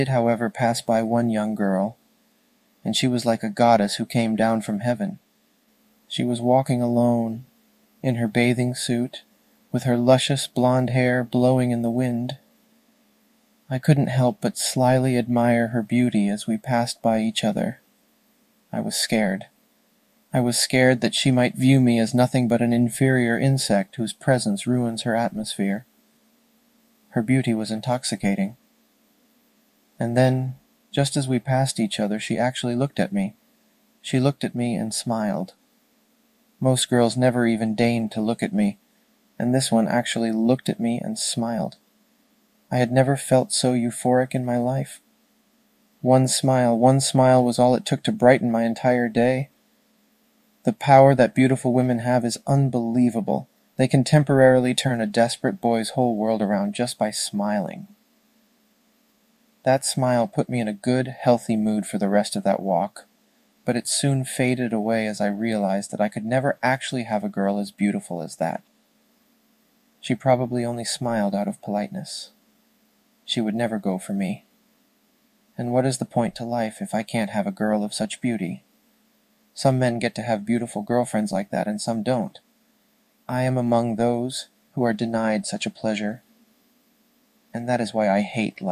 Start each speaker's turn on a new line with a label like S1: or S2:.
S1: did, however, pass by one young girl, and she was like a goddess who came down from heaven. She was walking alone, in her bathing suit, with her luscious blonde hair blowing in the wind. I couldn't help but slyly admire her beauty as we passed by each other. I was scared. I was scared that she might view me as nothing but an inferior insect whose presence ruins her atmosphere. Her beauty was intoxicating. And then, just as we passed each other, she actually looked at me. She looked at me and smiled. Most girls never even deigned to look at me, and this one actually looked at me and smiled. I had never felt so euphoric in my life. One smile was all it took to brighten my entire day. The power that beautiful women have is unbelievable. They can temporarily turn a desperate boy's whole world around just by smiling. That smile put me in a good, healthy mood for the rest of that walk, but it soon faded away as I realized that I could never actually have a girl as beautiful as that. She probably only smiled out of politeness. She would never go for me. And what is the point to life if I can't have a girl of such beauty? Some men get to have beautiful girlfriends like that, and some don't. I am among those who are denied such a pleasure, and that is why I hate life.